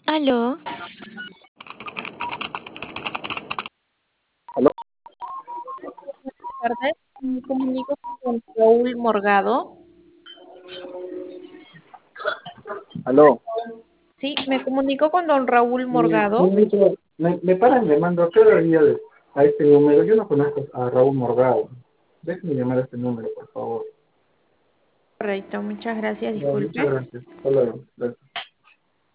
Aló, ¿Aló? tardes. Me comunico con Raúl Morgado. ¿Aló? Sí, me comunico con don Raúl Morgado. Señorita, me paran llamando cada día a este número. Yo no conozco a Raúl Morgado. Déjeme llamar a este número, por favor. Correcto, muchas gracias, Ya, muchas disculpe. gracias. Hasta luego. Gracias.